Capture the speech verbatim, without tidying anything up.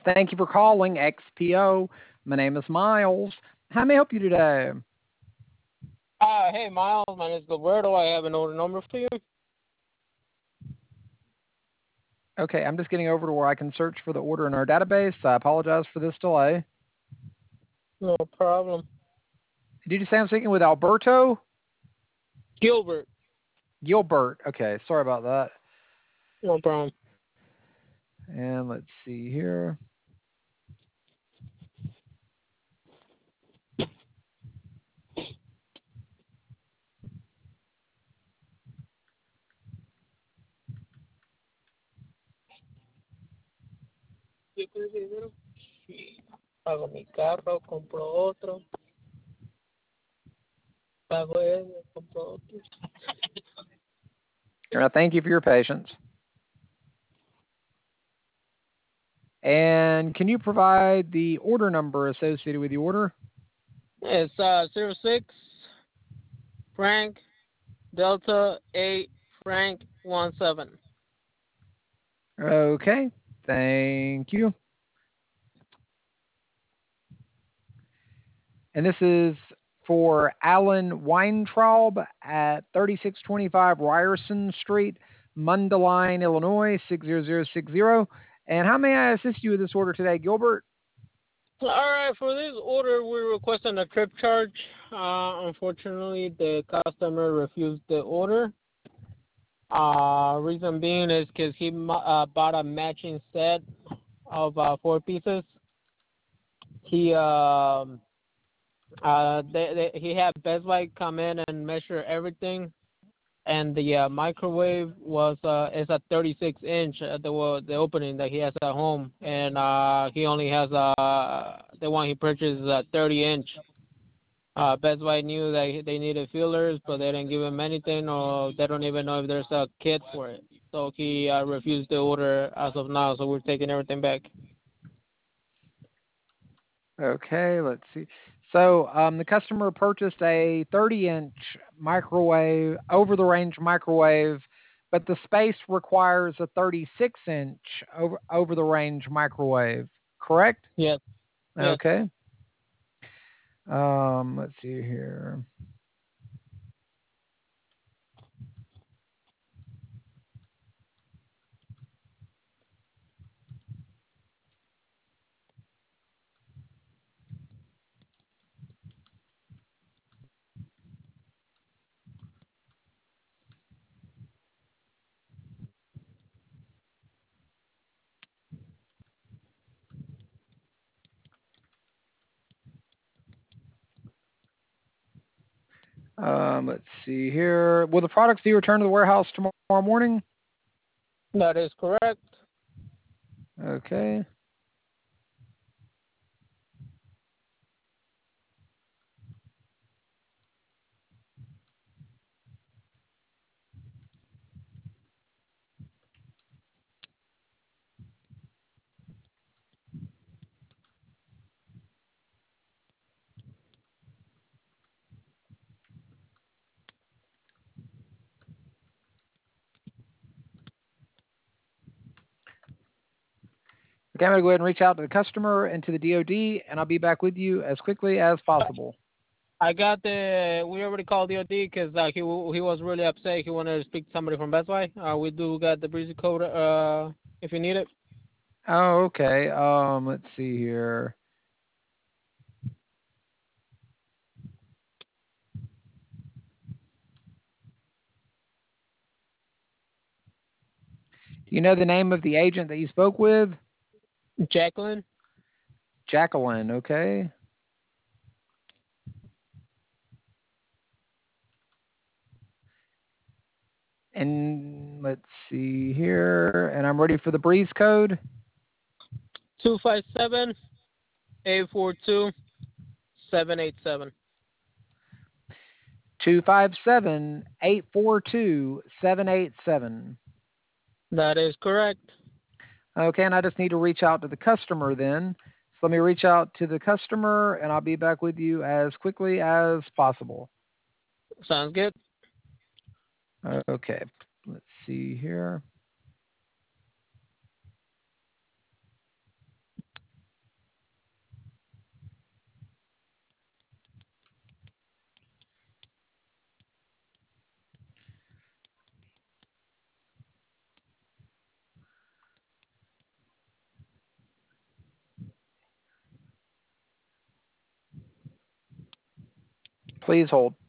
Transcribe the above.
Thank you for calling X P O. My name is Miles. How may I help you today? Uh, hey, Miles. My name is Gilberto. I have an order number for you. Okay, I'm just getting over to where I can search for the order in our database. I apologize for this delay. No problem. Did you say I'm speaking with Alberto? Gilbert. Gilbert. Okay, sorry about that. No problem. And let's see here. Pago mi carro, compro otro. Pago ese, compro otro. All right, thank you for your patience. And can you provide the order number associated with the order? It's uh zero six Frank Delta eight Frank one seven. Okay, thank you. And this is for Alan Weintraub at thirty-six twenty-five Ryerson Street, Mundelein, Illinois, six zero zero six zero. And how may I assist you with this order today, Gilbert? All right, for this order, we're requesting a trip charge. Uh, unfortunately, the customer refused the order. Uh, reason being is because he uh, bought a matching set of uh, four pieces. He um uh they, they, he had Best Buy come in and measure everything, and the uh, microwave was uh is a thirty-six inch uh, the the opening that he has at home, and uh he only has uh the one he purchased is a thirty inch. Uh, Best Buy knew that they needed fillers, but they didn't give him anything, or they don't even know if there's a kit for it. So he uh, refused the order as of now. So we're taking everything back. Okay, let's see. So um, the customer purchased a thirty inch microwave, over the range microwave, but the space requires a thirty-six inch over, over the range microwave, correct? Yes. Yes. Okay. Um, let's see here. Um, let's see here. Will the products be returned to the warehouse tomorrow morning? That is correct. Okay. Okay, I'm going to go ahead and reach out to the customer and to the D O D, and I'll be back with you as quickly as possible. I got the. We already called the O D because uh, he he was really upset. He wanted to speak to somebody from Best Buy. Uh, we do got the breezy code uh, if you need it. Oh, okay. Um, let's see here. Do you know the name of the agent that you spoke with? Jacqueline. Jacqueline, okay. And let's see here. And I'm ready for the breeze code. Two five seven eight four two seven eight seven. two five seven, eight four two, seven eight seven. That is correct. Okay, and I just need to reach out to the customer then. So let me reach out to the customer, and I'll be back with you as quickly as possible. Sounds good. Okay, let's see here. Please hold.